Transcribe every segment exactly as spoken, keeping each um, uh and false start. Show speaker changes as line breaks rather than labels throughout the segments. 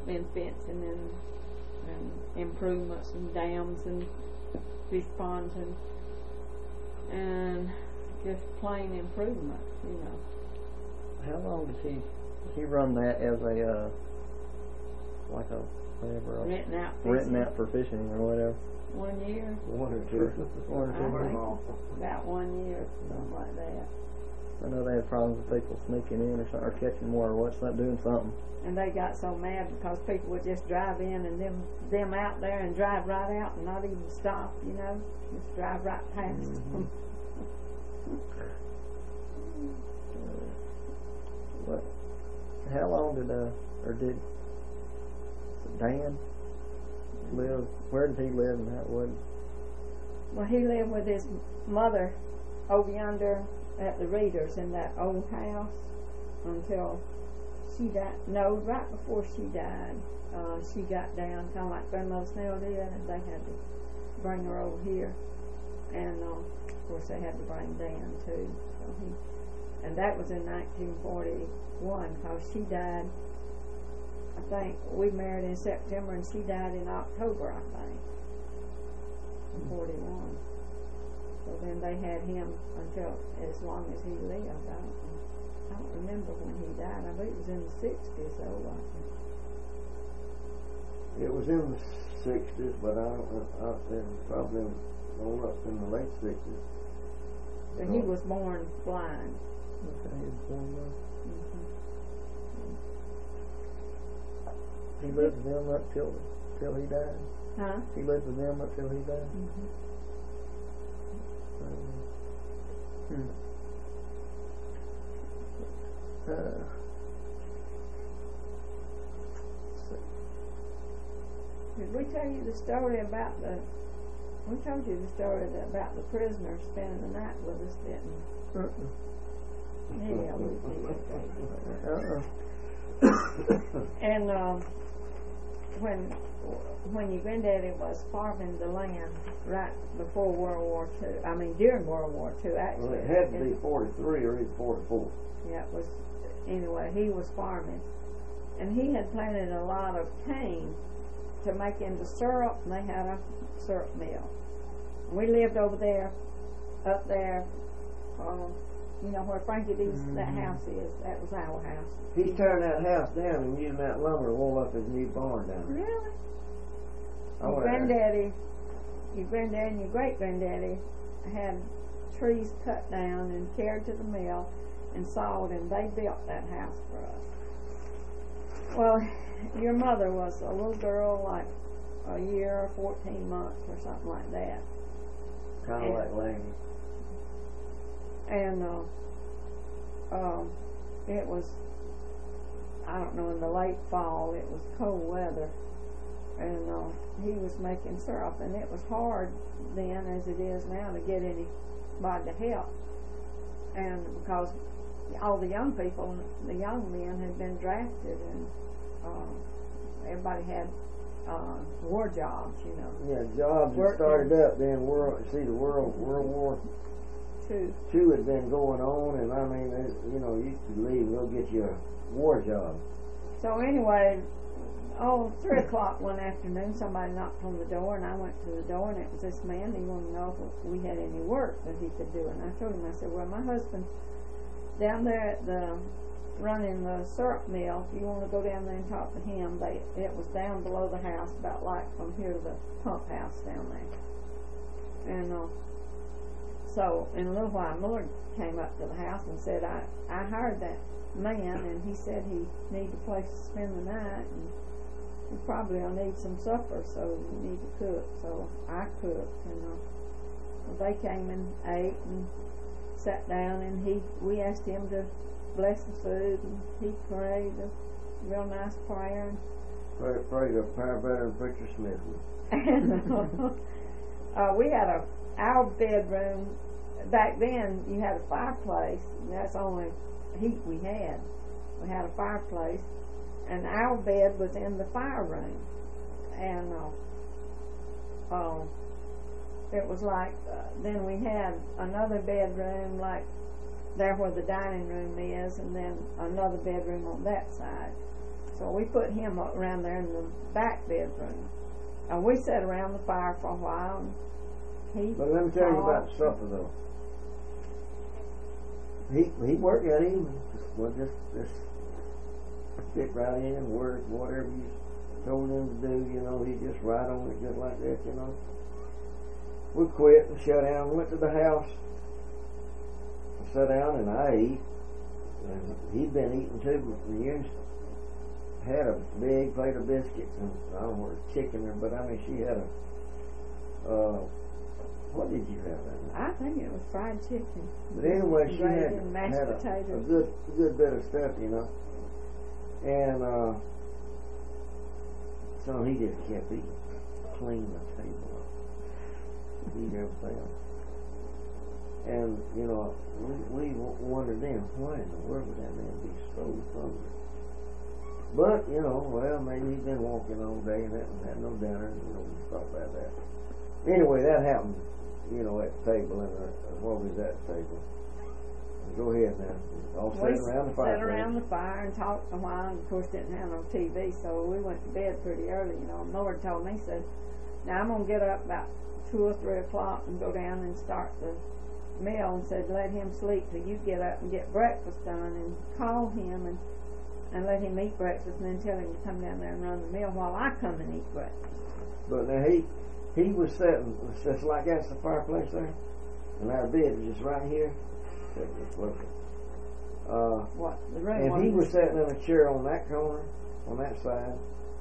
been fencing and, and improvements and dams and fish ponds and and just plain improvements, you know.
How long did he did he run that as a uh, like a whatever else?
Renting out fishing.
Renting out for fishing or whatever?
One year.
One or two.
One or two.
I think
months.
about one year, something like that.
I know they had problems with people sneaking in or something, or catching more or what's not doing something.
And they got so mad because people would just drive in and them them out there and drive right out and not even stop, you know, just drive right past
Mm-hmm.
them.
uh, what? How long did uh or did Dan live? Where did he live and how what?
Well, he lived with his mother over yonder at the Readers in that old house until she died. No, right before she died, uh, she got down, kind of like Grandmother Snell did, and they had to bring her over here. And uh, of course, they had to bring Dan too. So he, and that was in nineteen forty-one, because she died. I think we married in September, and she died in October, I think, in forty-one. So then they had him until as long as he lived. I don't, I don't remember when he died. I believe it was in the sixties, though. I think.
It was in the sixties, but I don't know. I think probably on up in the late sixties.
So he was born blind.
Okay, he was born blind.
Mm-hmm.
He lived with them up till till he died.
Huh?
He lived with them up till he died.
Mm-hmm.
Um, hmm. Uh,
Did we tell you the story about the? We told you the story that, about the prisoner spending the night with us, didn't we?
uh-uh.
Yeah, we did.
Uh-uh.
And um, when when your granddaddy was farming the land right before World War Two, I mean during World War Two, actually.
Well, it had to be forty-three or even forty-four.
Yeah, it was. Anyway, he was farming, and he had planted a lot of cane to make into syrup, and they had a syrup mill. We lived over there, up there, um, you know where Frankie D's
Mm-hmm.
that house is. That was our house.
He's tearing that house down and using that lumber to wall up his new barn down there.
Really?
I
Your
went there.
granddaddy, your granddaddy and your great granddaddy had trees cut down and carried to the mill and sawed, and they built that house for us. Well, your mother was a little girl, like a year or fourteen months or something like that.
Kind of like Laney.
And uh, um, it was, I don't know, in the late fall, it was cold weather, and uh, he was making syrup, and it was hard then, as it is now, to get anybody to help. And because all the young people, the young men had been drafted, and uh, everybody had uh, war jobs, you know.
Yeah, jobs had
Working.
started up then. World, see, the world World War
Two.
Two had been going on, and I mean, it, you know, you used to leave and go get you a war job.
So anyway, oh, three o'clock one afternoon, somebody knocked on the door, and I went to the door, and it was this man. He wanted to know if we had any work that he could do, and I told him, I said, well, my husband's down there at the running the syrup mill. If you want to go down there and talk to him, they it was down below the house, about like from here to the pump house down there. And uh, so in a little while, Millard came up to the house and said, I I hired that man, and he said he needed a place to spend the night, and you probably will need some supper, so you need to cook. So I cooked, and uh, well, they came and ate and sat down, and he we asked him to bless the food, and he prayed a real nice prayer. And
Pray, pray to power better than Preacher Smith would.
and uh, we had a our bedroom. Back then, you had a fireplace, and that's the only heat we had. We had a fireplace, and our bed was in the fire room, and uh, uh, it was like uh, then we had another bedroom like there where the dining room is, and then another bedroom on that side. So we put him up around there in the back bedroom. And we sat around the fire for a while. And he
But let me tell you about
talked.
supper though. He he worked that evening. Well, just just fit right in, work whatever you told him to do. You know, he just right on it just like that. You know. We quit and shut down. Went to the house. I sat down and I ate. And he'd been eating too. And you had a big plate of biscuits and I don't know what chicken or, but I mean she had a. Uh, what did you have in there?
I think it was fried chicken.
But anyway, she
Gravy
had,
and mashed
had a, a
potatoes.
good good bit of stuff, you know. And uh, so he just kept eating, clean the table up, eat everything. And you know, we we wondered then, why in the world would that man be so hungry? But you know, well, maybe he'd been walking all day and hadn't had no dinner. You know, we thought about that. Anyway, that happened. You know, at the table, and uh, what was that table? Go ahead now. All
We
sitting around the fire.
sat around the fire and talked a while, and of course didn't have no T V, so we went to bed pretty early. You know, and Lord told me, said, "Now I'm gonna get up about two or three o'clock and go down and start the meal." And said, "Let him sleep till you get up and get breakfast done, and call him and and let him eat breakfast, and then tell him to come down there and run the mill while I come and eat breakfast."
But now he he was sitting just like that's the fireplace there, and our bed was just right here. Sitting just looking. Uh,
What the room?
and he
wasn't-
was sitting in a chair on that corner, on that side,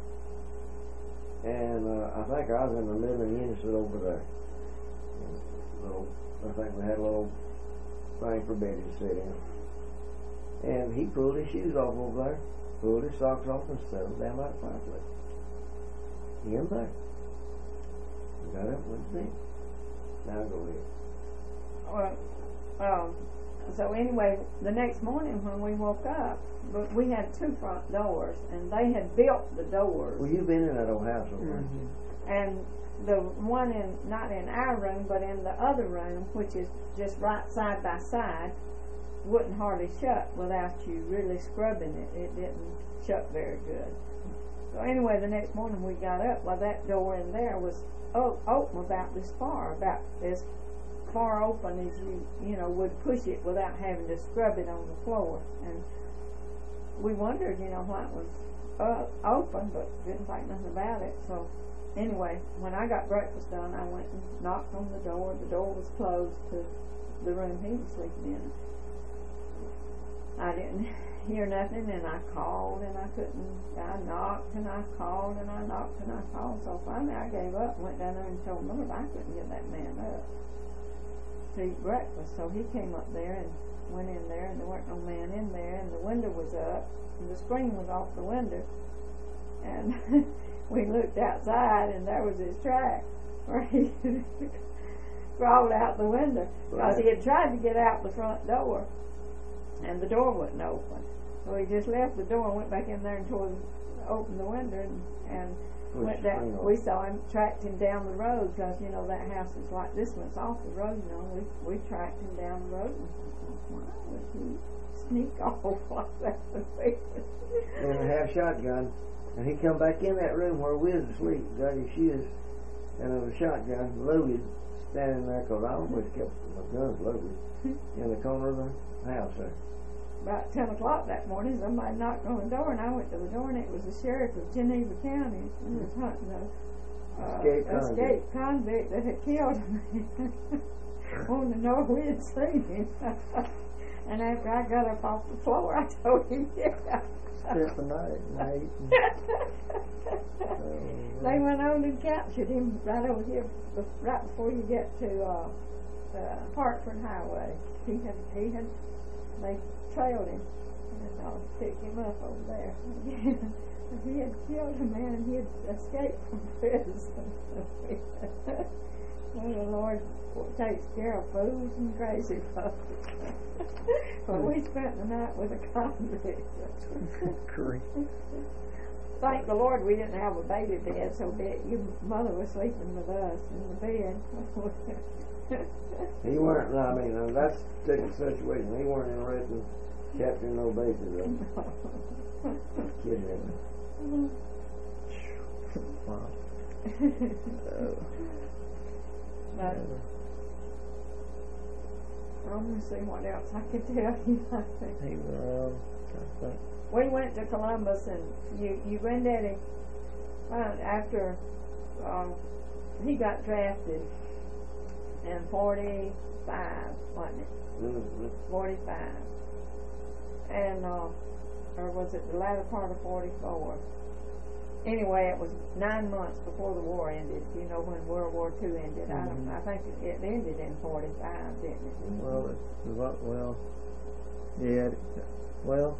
and uh, I think I was in the middle, and he stood over there. And little, I think we had a little thing for Betty to sit in. And he pulled his shoes off over there, pulled his socks off, and set them down by the fireplace. In there. He got up and went to bed. Now go ahead.
Well, um, so anyway, the next morning when we woke up, but we had two front doors, and they had built the doors.
Well, you've been in that old house over there.
Mm-hmm.
And the one in, not in our room, but in the other room, which is just right side by side, wouldn't hardly shut without you really scrubbing it. It didn't shut very good. So anyway, the next morning we got up, well, that door in there was o- open about this far, about as far open as you, you know, would push it without having to scrub it on the floor. And we wondered, you know, why it was uh, open, but didn't think nothing about it. So anyway, when I got breakfast done, I went and knocked on the door. The door was closed to the room he was sleeping in. I didn't hear nothing, and I called, and I couldn't. I knocked, and I called, and I knocked, and I called. So finally, I gave up and went down there and told Lord I couldn't get that man up to eat breakfast. So he came up there and went in there, and there weren't no man in there, and the window was up, and the screen was off the window, and we looked outside, and there was his track where he crawled out the window because he had tried to get out the front door, and the door wouldn't open. So he just left the door and went back in there and tore, opened the window and, and
Push
went
the
down.
screen off.
We saw him, tracked him down the road because, you know, that house is like this one's off the road, you know. We we tracked him down the road and thought, why would he sneak off like that?
And I had a shotgun, and he come back in that room where we was asleep, got his shoes, and there was a shotgun loaded, standing there, because I always kept my guns loaded, in the corner of the house there.
About ten o'clock that morning, somebody knocked on the door, and I went to the door, and it was the sheriff of Geneva County who was hunting a uh,
Escaped convict.
escaped convict that had killed a man. Wanted to know if we had seen him. And after I got up off the floor, I told him, yeah.
Spent the night and ate. And,
They went on and captured him right over here, bef- right before you get to uh, uh, Hartford Highway. He had, he had, they trailed him and uh, picked him up over there. He had killed a man and he had escaped from prison. Well, the Lord takes care of fools and crazy folks. Well, we spent the night with a convict.
Great.
Thank the Lord we didn't have a baby bed, so bed, your mother was sleeping with us in the bed.
He weren't, I mean, uh, that's the situation. He weren't interested in capturing no bases of them. Kidding him.
Wow. Uh,
But I'm gonna see what else I can tell you. I think.
he was around. I think.
We went to Columbus, and you, you granddaddy, uh, after uh, he got drafted in forty-five, wasn't it?
Mm-hmm.
forty-five. And, uh, or was it the latter part of forty-four? Anyway, it was nine months before the war ended. You know, when World War Two ended. I don't.
Mhm.
I think it, it ended in forty-five, didn't it?
Well, it, the what? Well, yeah. It, well,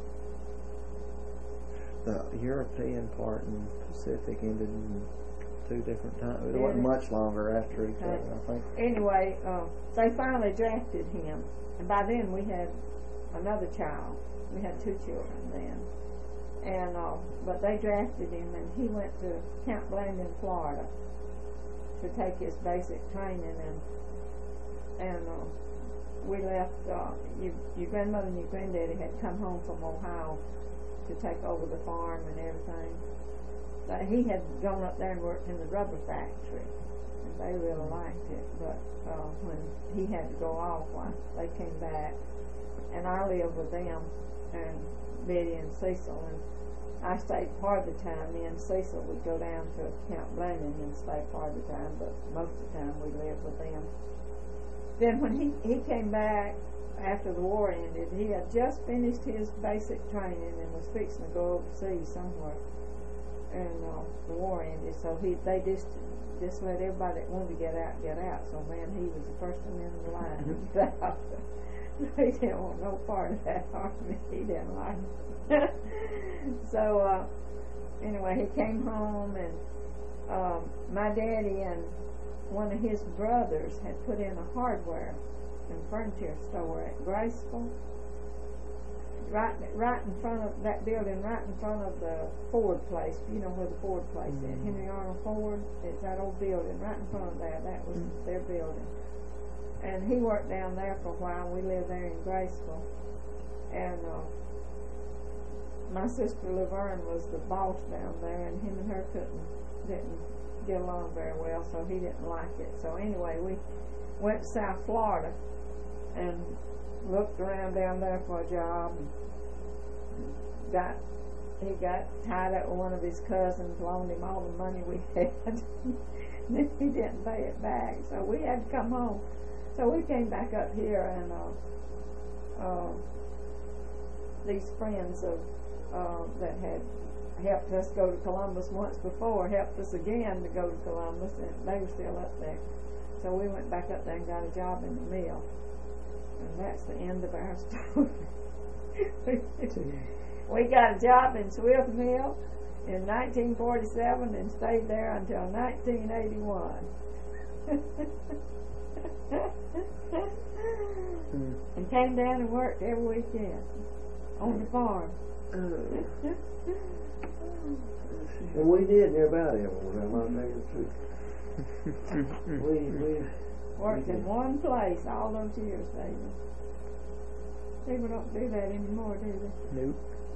the European part and Pacific ended in two different times. It
Did
wasn't
it?
much longer after each
Okay.
other, I think.
Anyway, uh, they finally drafted him, and by then we had another child. We had two children then, and uh, but they drafted him, and he went to Camp Blandon, Florida, to take his basic training, and and uh, we left. Uh, you, your grandmother and your granddaddy had come home from Ohio to take over the farm and everything. But he had gone up there and worked in the rubber factory, and they really liked it. But uh, when he had to go off, why, they came back, and I lived with them, and Betty and Cecil, and I stayed part of the time. Me and Cecil would go down to Camp Blandon and stay part of the time, but most of the time we lived with them. Then when he, he came back after the war ended, he had just finished his basic training and was fixing to go overseas somewhere. And uh, the war ended, so he they just just let everybody that wanted to get out get out. So man, he was the first one in the line to get out. He didn't want no part of that army. He didn't like it. So uh, anyway, he came home, and um, my daddy and one of his brothers had put in a hardware and furniture store at Graceville. Right, right in front of that building, right in front of the Ford place. You know where the Ford place is,
Mm-hmm.
Henry Arnold Ford. It's that old building right in front of that. That was
Mm-hmm.
their building. And he worked down there for a while. We lived there in Graceville, and uh, my sister Laverne was the boss down there, and him and her couldn't didn't get along very well, so he didn't like it. So anyway, we went to South Florida and looked around down there for a job. And got he got tied up with one of his cousins, loaned him all the money we had. Then he didn't pay it back, so we had to come home. So we came back up here, and uh, uh, these friends of uh, that had helped us go to Columbus once before helped us again to go to Columbus, and they were still up there. So we went back up there and got a job in the mill, and that's the end of our story. We got a job in Swift Mill in nineteen forty-seven and stayed there until nineteen eighty-one.
Mm.
And came down and worked every weekend on the farm.
And we did near about everywhere, I'll tell you the truth. we, we
Worked in one place all those years, David. People don't do that anymore, do they?
Nope.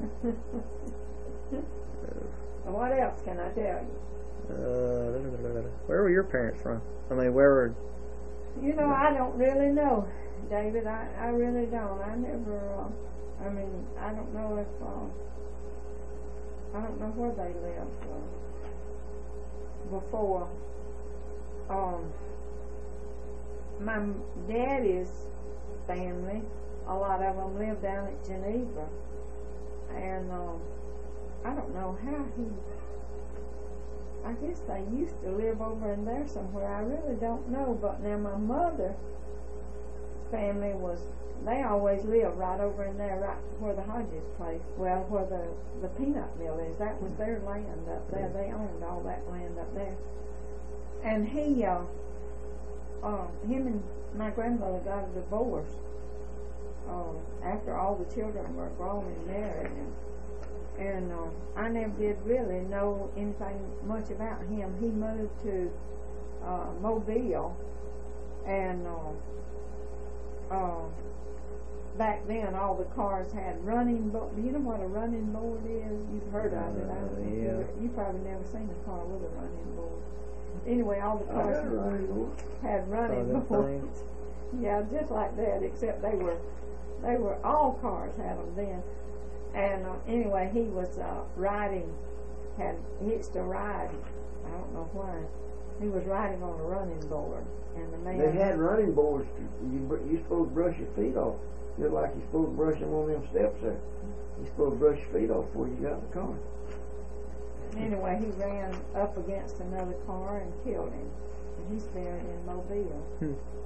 Well, what else can I tell you?
Uh, where were your parents from? I mean, where were?
You know, I don't really know, David. I, I really don't. I never, uh, I mean, I don't know if, uh, I don't know where they lived uh, before. Um, my daddy's family, a lot of them lived down at Geneva. And um, I don't know how he, I guess they used to live over in there somewhere. I really don't know. But now my mother's family was, they always lived right over in there, right where the Hodges place, well, where the, the peanut mill is. That was their land up there. They owned all that land up there. And he, uh, uh, him and my grandmother got a divorce uh, after all the children were grown and married. And, and uh, I never did really know anything much about him. He moved to uh, Mobile, and uh, uh, back then all the cars had running board. You know what a running board is? You've heard of it. I don't know.
yeah.
You, you probably never seen a car with a running board. Anyway, all the
I
cars
got a running board.
had
Oh,
running
them
boards.
things.
Yeah, just like that, except they were, they were, all cars had them then. And uh, anyway, he was uh, riding, had hitched a ride. I don't know why. He was riding on a running board, and the man.
They had running boards. You br- you supposed to brush your feet off, just like you're supposed to brush them on them steps there. You're supposed to brush your feet off before you got in the car.
Anyway, he ran up against another car and killed him. And he's buried in Mobile.
Hmm.